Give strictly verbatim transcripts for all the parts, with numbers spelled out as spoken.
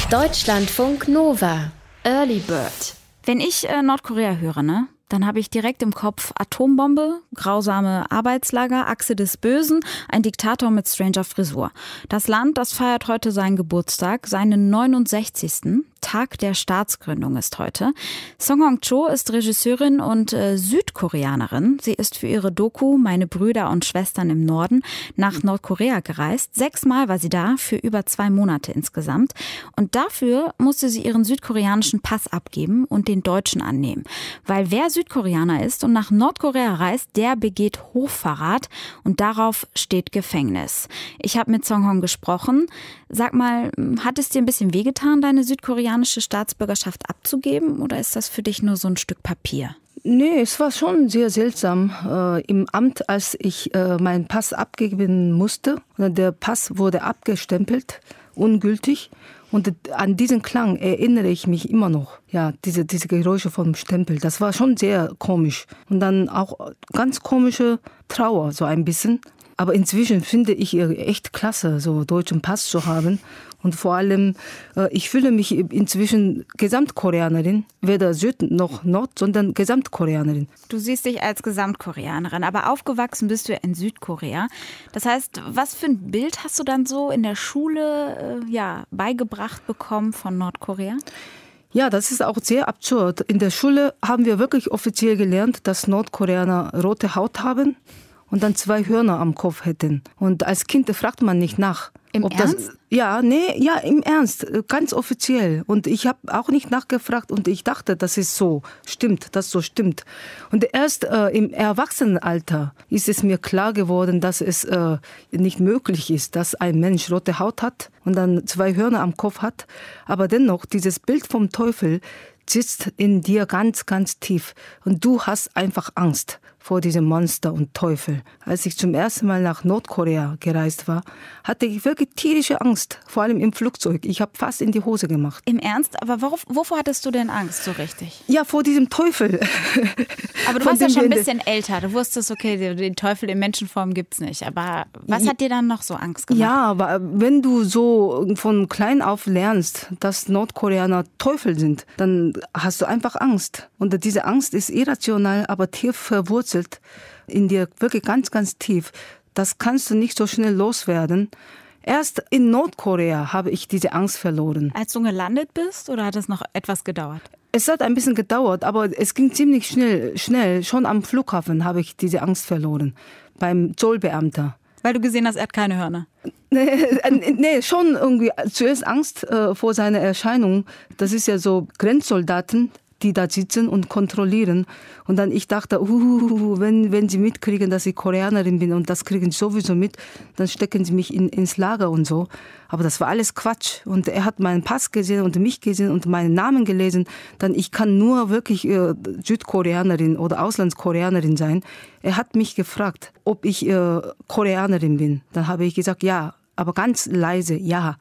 Deutschlandfunk Nova. Early Bird. Wenn ich äh, Nordkorea höre, ne, dann habe ich direkt im Kopf Atombombe, grausame Arbeitslager, Achse des Bösen, ein Diktator mit stranger Frisur. Das Land, das feiert heute seinen Geburtstag, seinen neunundsechzigsten Tag der Staatsgründung ist heute. Song Hong-cho ist Regisseurin und äh, Südkoreanerin. Sie ist für ihre Doku Meine Brüder und Schwestern im Norden nach Nordkorea gereist. Sechsmal war sie da, für über zwei Monate insgesamt. Und dafür musste sie ihren südkoreanischen Pass abgeben und den deutschen annehmen. Weil wer Südkoreaner ist und nach Nordkorea reist, der begeht Hochverrat und darauf steht Gefängnis. Ich habe mit Song Hong gesprochen. Sag mal, hat es dir ein bisschen wehgetan, deine südkoreanische Staatsbürgerschaft abzugeben, oder ist das für dich nur so ein Stück Papier? Nee, es war schon sehr seltsam. Äh, im Amt, als ich äh, meinen Pass abgeben musste, der Pass wurde abgestempelt, ungültig. Und an diesen Klang erinnere ich mich immer noch. Ja, diese, diese Geräusche vom Stempel, das war schon sehr komisch. Und dann auch ganz komische Trauer, so ein bisschen. Aber inzwischen finde ich echt klasse, so deutschen Pass zu haben. Und vor allem, ich fühle mich inzwischen Gesamtkoreanerin, weder Süd noch Nord, sondern Gesamtkoreanerin. Du siehst dich als Gesamtkoreanerin, aber aufgewachsen bist du in Südkorea. Das heißt, was für ein Bild hast du dann so in der Schule ja, beigebracht bekommen von Nordkorea? Ja, das ist auch sehr absurd. In der Schule haben wir wirklich offiziell gelernt, dass Nordkoreaner rote Haut haben und dann zwei Hörner am Kopf hätten. Und als Kind fragt man nicht nach. Im ob Ernst? Das, ja, nee, ja, im Ernst, ganz offiziell. Und ich habe auch nicht nachgefragt und ich dachte, das ist so, stimmt, das so stimmt. Und erst äh, im Erwachsenenalter ist es mir klar geworden, dass es äh, nicht möglich ist, dass ein Mensch rote Haut hat und dann zwei Hörner am Kopf hat. Aber dennoch, dieses Bild vom Teufel sitzt in dir ganz, ganz tief. Und du hast einfach Angst vor diesem Monster und Teufel. Als ich zum ersten Mal nach Nordkorea gereist war, hatte ich wirklich tierische Angst, vor allem im Flugzeug. Ich habe fast in die Hose gemacht. Im Ernst? Aber worauf, wovor hattest du denn Angst so richtig? Ja, vor diesem Teufel. Aber du warst ja schon ein bisschen älter. Du wusstest, okay, den Teufel in Menschenform gibt's nicht. Aber was hat dir dann noch so Angst gemacht? Ja, aber wenn du so von klein auf lernst, dass Nordkoreaner Teufel sind, dann hast du einfach Angst. Und diese Angst ist irrational, aber tief verwurzelt in dir, wirklich ganz, ganz tief. Das kannst du nicht so schnell loswerden. Erst in Nordkorea habe ich diese Angst verloren. Als du gelandet bist, oder hat es noch etwas gedauert? Es hat ein bisschen gedauert, aber es ging ziemlich schnell. Schnell, schon am Flughafen habe ich diese Angst verloren. Beim Zollbeamter. Weil du gesehen hast, er hat keine Hörner. Nee, nee, schon irgendwie zuerst Angst äh, vor seiner Erscheinung. Das ist ja so Grenzsoldaten, die da sitzen und kontrollieren. Und dann ich dachte, uh, wenn, wenn sie mitkriegen, dass ich Koreanerin bin und das kriegen sie sowieso mit, dann stecken sie mich in, ins Lager und so. Aber das war alles Quatsch. Und er hat meinen Pass gesehen und mich gesehen und meinen Namen gelesen. Dann ich kann nur wirklich äh, Südkoreanerin oder Auslandskoreanerin sein. Er hat mich gefragt, ob ich äh, Koreanerin bin. Dann habe ich gesagt, ja, aber ganz leise, ja.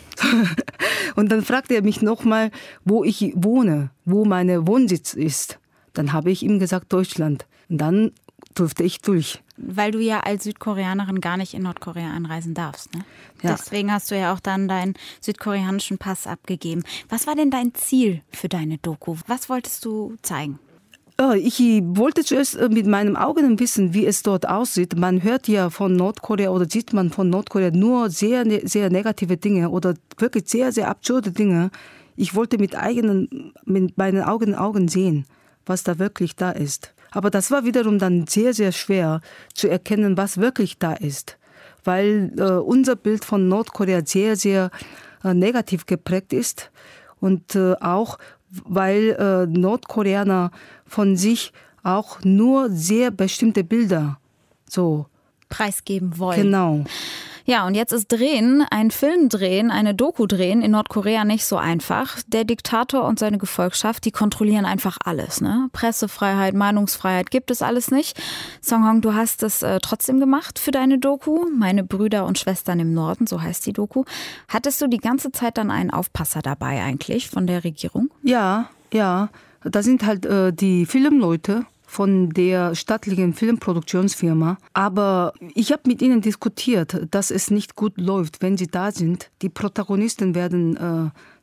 Und dann fragte er mich nochmal, wo ich wohne, wo mein Wohnsitz ist. Dann habe ich ihm gesagt, Deutschland. Und dann durfte ich durch. Weil du ja als Südkoreanerin gar nicht in Nordkorea einreisen darfst, ne? Ja. Deswegen hast du ja auch dann deinen südkoreanischen Pass abgegeben. Was war denn dein Ziel für deine Doku? Was wolltest du zeigen? Ich wollte zuerst mit meinen Augen wissen, wie es dort aussieht. Man hört ja von Nordkorea oder sieht man von Nordkorea nur sehr, sehr negative Dinge oder wirklich sehr, sehr absurde Dinge. Ich wollte mit eigenen, mit meinen Augen, Augen sehen, was da wirklich da ist. Aber das war wiederum dann sehr, sehr schwer zu erkennen, was wirklich da ist. Weil äh, unser Bild von Nordkorea sehr, sehr äh, negativ geprägt ist und äh, auch weil äh, Nordkoreaner von sich auch nur sehr bestimmte Bilder so preisgeben wollen. Genau. Ja, und jetzt ist Drehen, ein Film drehen, eine Doku drehen in Nordkorea nicht so einfach. Der Diktator und seine Gefolgschaft, die kontrollieren einfach alles, ne? Pressefreiheit, Meinungsfreiheit gibt es alles nicht. Song Hong, du hast es äh, trotzdem gemacht für deine Doku. Meine Brüder und Schwestern im Norden, so heißt die Doku. Hattest du die ganze Zeit dann einen Aufpasser dabei eigentlich von der Regierung? Ja, ja. Da sind halt äh, die Filmleute von der staatlichen Filmproduktionsfirma. Aber ich habe mit ihnen diskutiert, dass es nicht gut läuft, wenn sie da sind. Die Protagonisten werden äh,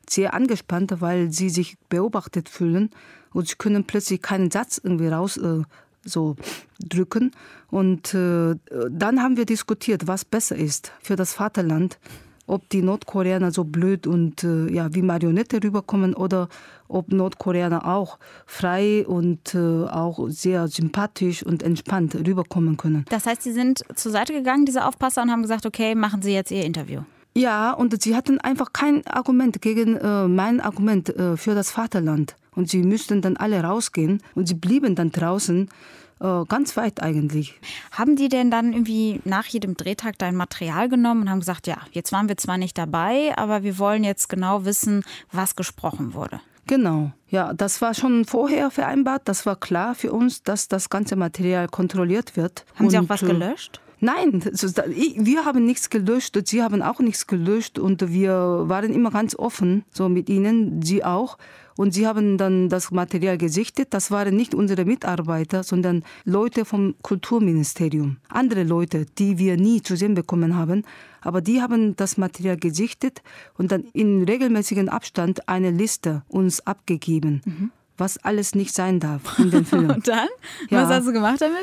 sehr angespannt, weil sie sich beobachtet fühlen und sie können plötzlich keinen Satz irgendwie raus äh, so drücken. Und äh, dann haben wir diskutiert, was besser ist für das Vaterland. Ob die Nordkoreaner so blöd und äh, ja, wie Marionette rüberkommen oder ob Nordkoreaner auch frei und äh, auch sehr sympathisch und entspannt rüberkommen können. Das heißt, Sie sind zur Seite gegangen, diese Aufpasser, und haben gesagt, okay, machen Sie jetzt Ihr Interview. Ja, und sie hatten einfach kein Argument gegen äh, mein Argument äh, für das Vaterland. Und sie müssten dann alle rausgehen und sie blieben dann draußen. Ganz weit eigentlich. Haben die denn dann irgendwie nach jedem Drehtag dein Material genommen und haben gesagt, ja, jetzt waren wir zwar nicht dabei, aber wir wollen jetzt genau wissen, was gesprochen wurde? Genau, ja, das war schon vorher vereinbart. Das war klar für uns, dass das ganze Material kontrolliert wird. Haben und, Sie auch was gelöscht? Nein, wir haben nichts gelöscht und sie haben auch nichts gelöscht und wir waren immer ganz offen, so mit ihnen, sie auch. Und sie haben dann das Material gesichtet. Das waren nicht unsere Mitarbeiter, sondern Leute vom Kulturministerium. Andere Leute, die wir nie zu sehen bekommen haben. Aber die haben das Material gesichtet und dann in regelmäßigem Abstand eine Liste uns abgegeben, mhm. was alles nicht sein darf in dem Film. Und dann? Ja. Was hast du gemacht damit?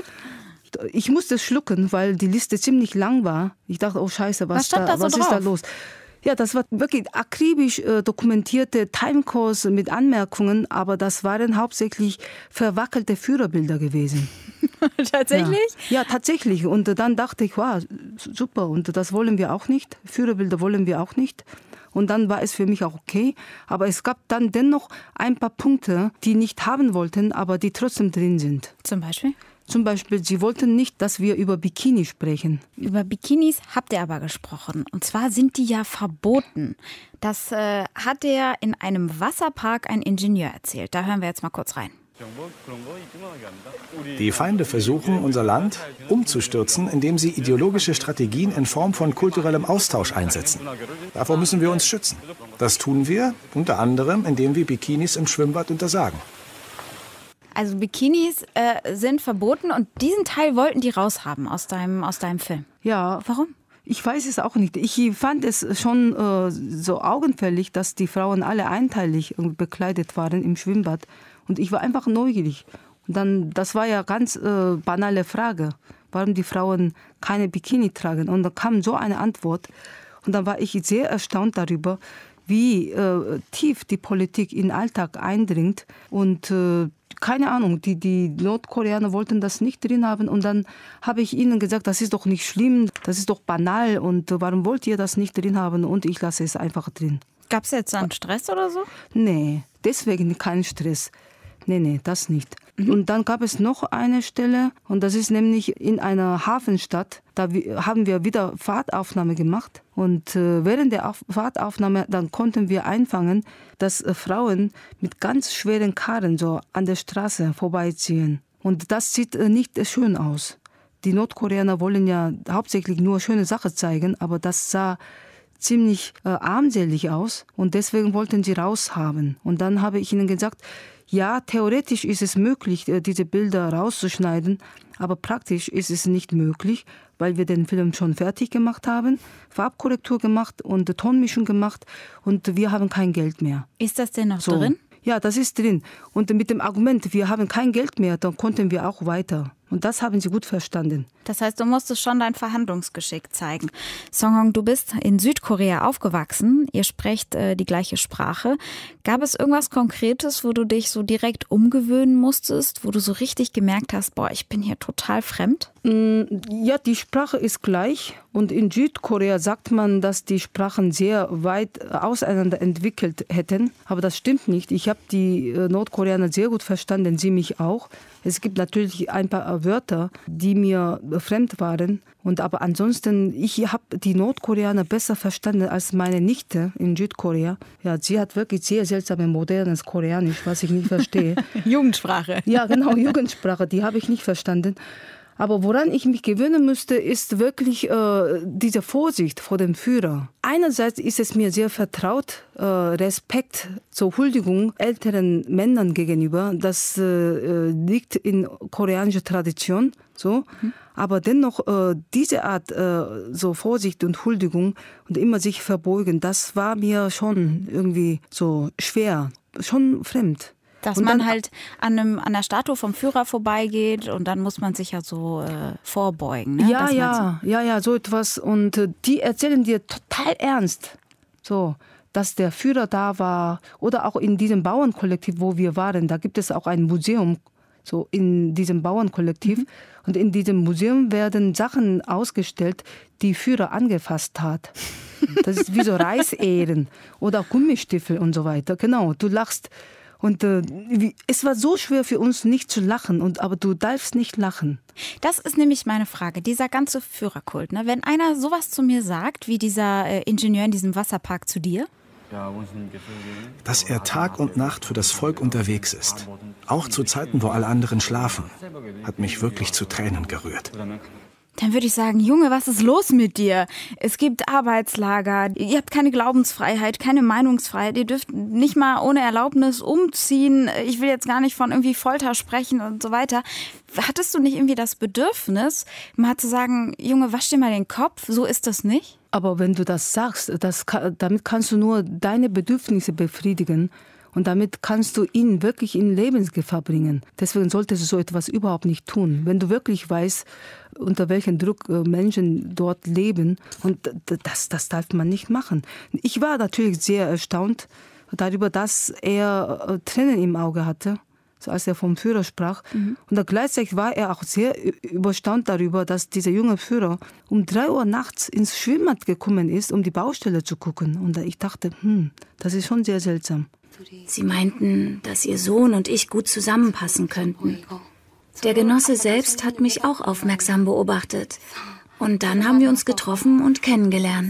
Ich musste schlucken, weil die Liste ziemlich lang war. Ich dachte, oh Scheiße, was, was, stand da, da so was drauf? ist da los? Ja, das war wirklich akribisch äh, dokumentierte Timecodes mit Anmerkungen, aber das waren hauptsächlich verwackelte Führerbilder gewesen. Tatsächlich? Ja. ja, tatsächlich. Und dann dachte ich, wow, super, und das wollen wir auch nicht. Führerbilder wollen wir auch nicht. Und dann war es für mich auch okay. Aber es gab dann dennoch ein paar Punkte, die nicht haben wollten, aber die trotzdem drin sind. Zum Beispiel? Zum Beispiel, sie wollten nicht, dass wir über Bikini sprechen. Über Bikinis habt ihr aber gesprochen. Und zwar sind die ja verboten. Das äh, hat der in einem Wasserpark ein Ingenieur erzählt. Da hören wir jetzt mal kurz rein. Die Feinde versuchen, unser Land umzustürzen, indem sie ideologische Strategien in Form von kulturellem Austausch einsetzen. Davor müssen wir uns schützen. Das tun wir unter anderem, indem wir Bikinis im Schwimmbad untersagen. Also Bikinis äh, sind verboten und diesen Teil wollten die raushaben aus deinem, aus deinem Film. Ja. Warum? Ich weiß es auch nicht. Ich fand es schon äh, so augenfällig, dass die Frauen alle einteilig bekleidet waren im Schwimmbad. Und ich war einfach neugierig. Und dann, das war ja ganz äh, banale Frage, warum die Frauen keine Bikini tragen. Und da kam so eine Antwort. Und dann war ich sehr erstaunt darüber, wie äh, tief die Politik in den Alltag eindringt. Und äh, keine Ahnung, die, die Nordkoreaner wollten das nicht drin haben. Und dann habe ich ihnen gesagt, das ist doch nicht schlimm, das ist doch banal. Und äh, warum wollt ihr das nicht drin haben? Und ich lasse es einfach drin. Gab es jetzt dann Stress oder so? Nee, deswegen kein Stress. Nee, nee, das nicht. Mhm. Und dann gab es noch eine Stelle, und das ist nämlich in einer Hafenstadt. Da haben wir wieder Fahrtaufnahme gemacht. Und äh, während der Auf- Fahrtaufnahme, dann konnten wir einfangen, dass äh, Frauen mit ganz schweren Karren so an der Straße vorbeiziehen. Und das sieht äh, nicht äh, schön aus. Die Nordkoreaner wollen ja hauptsächlich nur schöne Sachen zeigen, aber das sah ziemlich äh, armselig aus. Und deswegen wollten sie raushaben. Und dann habe ich ihnen gesagt, ja, theoretisch ist es möglich, diese Bilder rauszuschneiden, aber praktisch ist es nicht möglich, weil wir den Film schon fertig gemacht haben, Farbkorrektur gemacht und Tonmischung gemacht und wir haben kein Geld mehr. Ist das denn noch so. drin? Ja, das ist drin. Und mit dem Argument, wir haben kein Geld mehr, dann konnten wir auch weiter. Und das haben sie gut verstanden. Das heißt, du musstest schon dein Verhandlungsgeschick zeigen. Songhong, du bist in Südkorea aufgewachsen. Ihr sprecht äh, die gleiche Sprache. Gab es irgendwas Konkretes, wo du dich so direkt umgewöhnen musstest, wo du so richtig gemerkt hast, boah, ich bin hier total fremd? Ja, die Sprache ist gleich. Und in Südkorea sagt man, dass die Sprachen sehr weit auseinander entwickelt hätten. Aber das stimmt nicht. Ich habe die Nordkoreaner sehr gut verstanden, sie mich auch. Es gibt natürlich ein paar Wörter, die mir fremd waren. Und aber ansonsten, ich habe die Nordkoreaner besser verstanden als meine Nichte in Südkorea. Ja, sie hat wirklich sehr seltsames, modernes Koreanisch, was ich nicht verstehe. Jugendsprache. Ja, genau, Jugendsprache, die habe ich nicht verstanden. Aber woran ich mich gewöhnen müsste, ist wirklich äh, diese Vorsicht vor dem Führer. Einerseits ist es mir sehr vertraut, äh, Respekt zur Huldigung älteren Männern gegenüber. Das äh, liegt in koreanischer Tradition. So. Mhm. Aber dennoch äh, diese Art äh, so Vorsicht und Huldigung und immer sich verbeugen, das war mir schon irgendwie so schwer, schon fremd. Dass und man dann, halt an, einem, an der Statue vom Führer vorbeigeht und dann muss man sich ja so äh, vorbeugen. Ne? Ja, Dass ja, ja, ja, so etwas. Und äh, die erzählen dir total ernst, so, dass der Führer da war. Oder auch in diesem Bauernkollektiv, wo wir waren, da gibt es auch ein Museum, so in diesem Bauernkollektiv. Mhm. Und in diesem Museum werden Sachen ausgestellt, die Führer angefasst hat. Das ist wie so Reisähren oder Gummistiefel und so weiter. Genau, du lachst. Und äh, wie, es war so schwer für uns, nicht zu lachen, und, aber du darfst nicht lachen. Das ist nämlich meine Frage, dieser ganze Führerkult. Ne? Wenn einer sowas zu mir sagt, wie dieser äh, Ingenieur in diesem Wasserpark zu dir. Dass er Tag und Nacht für das Volk unterwegs ist, auch zu Zeiten, wo alle anderen schlafen, hat mich wirklich zu Tränen gerührt. Dann würde ich sagen, Junge, was ist los mit dir? Es gibt Arbeitslager, ihr habt keine Glaubensfreiheit, keine Meinungsfreiheit, ihr dürft nicht mal ohne Erlaubnis umziehen. Ich will jetzt gar nicht von irgendwie Folter sprechen und so weiter. Hattest du nicht irgendwie das Bedürfnis, mal zu sagen, Junge, wasch dir mal den Kopf, so ist das nicht? Aber wenn du das sagst, das, damit kannst du nur deine Bedürfnisse befriedigen. Und damit kannst du ihn wirklich in Lebensgefahr bringen. Deswegen solltest du so etwas überhaupt nicht tun. Wenn du wirklich weißt, unter welchem Druck Menschen dort leben, und das, das darf man nicht machen. Ich war natürlich sehr erstaunt darüber, dass er Tränen im Auge hatte, so als er vom Führer sprach. Mhm. Und gleichzeitig war er auch sehr überstaunt darüber, dass dieser junge Führer um drei Uhr nachts ins Schwimmbad gekommen ist, um die Baustelle zu gucken. Und ich dachte, hm, das ist schon sehr seltsam. Sie meinten, dass Ihr Sohn und ich gut zusammenpassen könnten. Der Genosse selbst hat mich auch aufmerksam beobachtet. Und dann haben wir uns getroffen und kennengelernt.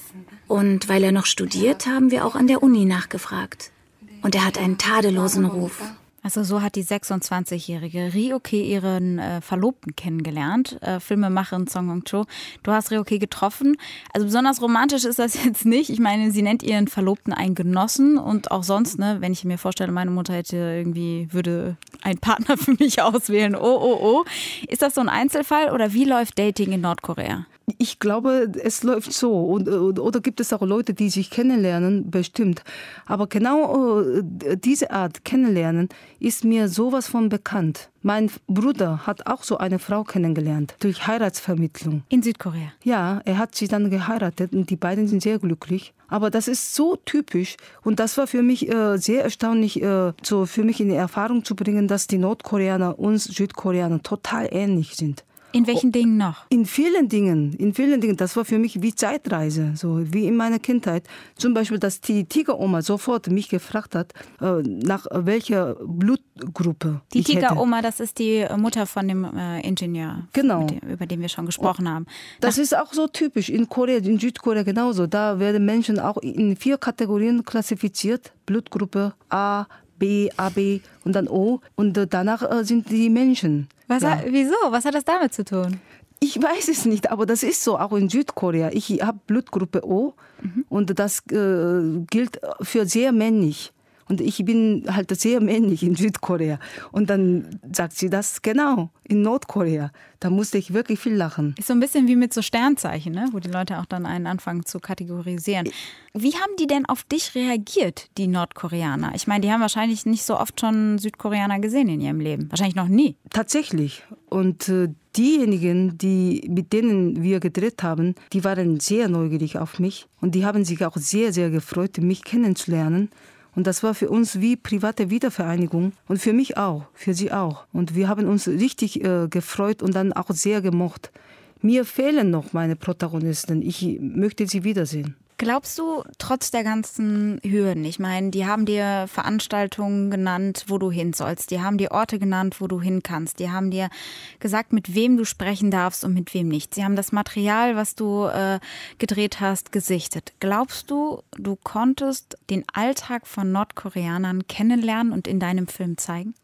Und weil er noch studiert, haben wir auch an der Uni nachgefragt. Und er hat einen tadellosen Ruf. Also so hat die sechsundzwanzigjährige Ryoke ihren äh, Verlobten kennengelernt, äh, Filmemacherin Song Hong-cho. Du hast Ryoke getroffen. Also besonders romantisch ist das jetzt nicht. Ich meine, sie nennt ihren Verlobten einen Genossen und auch sonst, ne, wenn ich mir vorstelle, meine Mutter hätte irgendwie, würde einen Partner für mich auswählen. Oh, oh, oh. Ist das so ein Einzelfall oder wie läuft Dating in Nordkorea? Ich glaube, es läuft so. Und, oder gibt es auch Leute, die sich kennenlernen? Bestimmt. Aber genau diese Art Kennenlernen ist mir sowas von bekannt. Mein Bruder hat auch so eine Frau kennengelernt, durch Heiratsvermittlung. In Südkorea? Ja, er hat sie dann geheiratet und die beiden sind sehr glücklich. Aber das ist so typisch und das war für mich äh, sehr erstaunlich, äh, so für mich in die Erfahrung zu bringen, dass die Nordkoreaner uns Südkoreaner total ähnlich sind. In welchen oh, Dingen noch? In vielen Dingen, in vielen Dingen. Das war für mich wie Zeitreise, so wie in meiner Kindheit. Zum Beispiel, dass die Tigeroma sofort mich gefragt hat, äh, nach welcher Blutgruppe die ich hätte. Die Tigeroma, das ist die Mutter von dem äh, Ingenieur, genau. dem, über den wir schon gesprochen haben. Das nach ist auch so typisch in Korea, in Südkorea genauso. Da werden Menschen auch in vier Kategorien klassifiziert. Blutgruppe A, B, A B und dann O. Und äh, danach äh, sind die Menschen. Was ja. hat, wieso? Was hat das damit zu tun? Ich weiß es nicht, aber das ist so, auch in Südkorea. Ich habe Blutgruppe O mhm. und das äh, gilt für sehr männlich. Und ich bin halt sehr männlich in Südkorea. Und dann sagt sie das genau in Nordkorea. Da musste ich wirklich viel lachen. Ist so ein bisschen wie mit so Sternzeichen, ne? Wo die Leute auch dann einen anfangen zu kategorisieren. Wie haben die denn auf dich reagiert, die Nordkoreaner? Ich meine, die haben wahrscheinlich nicht so oft schon Südkoreaner gesehen in ihrem Leben. Wahrscheinlich noch nie. Tatsächlich. Und äh, diejenigen, die, mit denen wir gedreht haben, die waren sehr neugierig auf mich. Und die haben sich auch sehr, sehr gefreut, mich kennenzulernen. Und das war für uns wie private Wiedervereinigung und für mich auch, für sie auch. Und wir haben uns richtig äh, gefreut und dann auch sehr gemocht. Mir fehlen noch meine Protagonisten. Ich möchte sie wiedersehen. Glaubst du, trotz der ganzen Hürden, ich meine, die haben dir Veranstaltungen genannt, wo du hin sollst, die haben dir Orte genannt, wo du hin kannst, die haben dir gesagt, mit wem du sprechen darfst und mit wem nicht. Sie haben das Material, was du äh, gedreht hast, gesichtet. Glaubst du, du konntest den Alltag von Nordkoreanern kennenlernen und in deinem Film zeigen?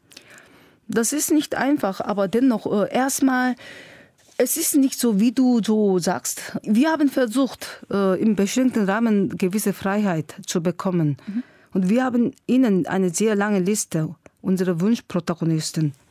Das ist nicht einfach, aber dennoch äh, erstmal... Es ist nicht so, wie du so sagst. Wir haben versucht, äh, im beschränkten Rahmen gewisse Freiheit zu bekommen. Mhm. Und wir haben ihnen eine sehr lange Liste unserer Wunschprotagonisten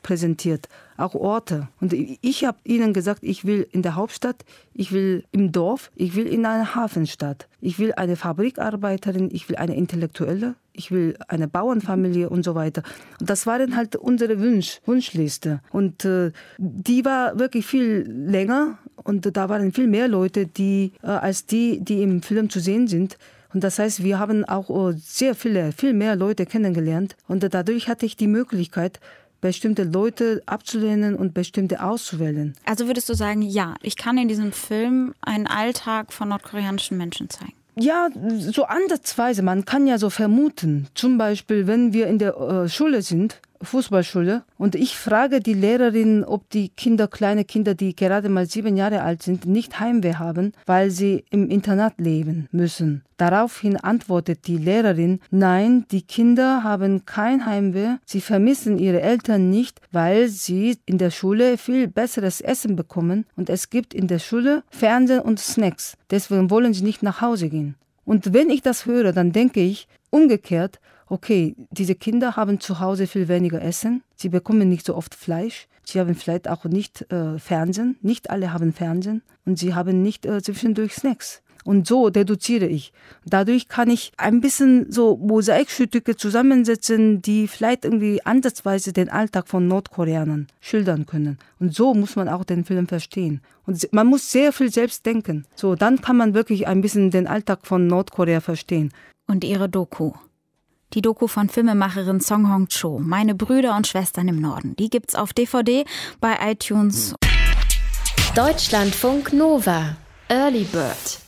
präsentiert, auch Orte. Und ich habe ihnen gesagt, ich will in der Hauptstadt, ich will im Dorf, ich will in einer Hafenstadt. Ich will eine Fabrikarbeiterin, ich will eine Intellektuelle, ich will eine Bauernfamilie und so weiter. Und das waren halt unsere Wunsch, Wunschliste. Und äh, die war wirklich viel länger und da waren viel mehr Leute, die äh, als die, die im Film zu sehen sind. Und das heißt, wir haben auch sehr viele, viel mehr Leute kennengelernt. Und dadurch hatte ich die Möglichkeit, bestimmte Leute abzulehnen und bestimmte auszuwählen. Also würdest du sagen, ja, ich kann in diesem Film einen Alltag von nordkoreanischen Menschen zeigen? Ja, so ansatzweise. Man kann ja so vermuten. Zum Beispiel, wenn wir in der äh, Schule sind, Fußballschule, und ich frage die Lehrerin, ob die Kinder, kleine Kinder, die gerade mal sieben Jahre alt sind, nicht Heimweh haben, weil sie im Internat leben müssen. Daraufhin antwortet die Lehrerin, nein, die Kinder haben kein Heimweh, sie vermissen ihre Eltern nicht, weil sie in der Schule viel besseres Essen bekommen und es gibt in der Schule Fernsehen und Snacks. Deswegen wollen sie nicht nach Hause gehen. Und wenn ich das höre, dann denke ich umgekehrt, okay, diese Kinder haben zu Hause viel weniger Essen, sie bekommen nicht so oft Fleisch, sie haben vielleicht auch nicht äh, Fernsehen, nicht alle haben Fernsehen und sie haben nicht äh, zwischendurch Snacks. Und so deduziere ich. Dadurch kann ich ein bisschen so Mosaikstücke zusammensetzen, die vielleicht irgendwie ansatzweise den Alltag von Nordkoreanern schildern können. Und so muss man auch den Film verstehen. Und man muss sehr viel selbst denken. So, dann kann man wirklich ein bisschen den Alltag von Nordkorea verstehen. Und ihre Doku. Die Doku von Filmemacherin Song Hong-cho, Meine Brüder und Schwestern im Norden. Die gibt's auf D V D bei iTunes. Deutschlandfunk Nova, Early Bird.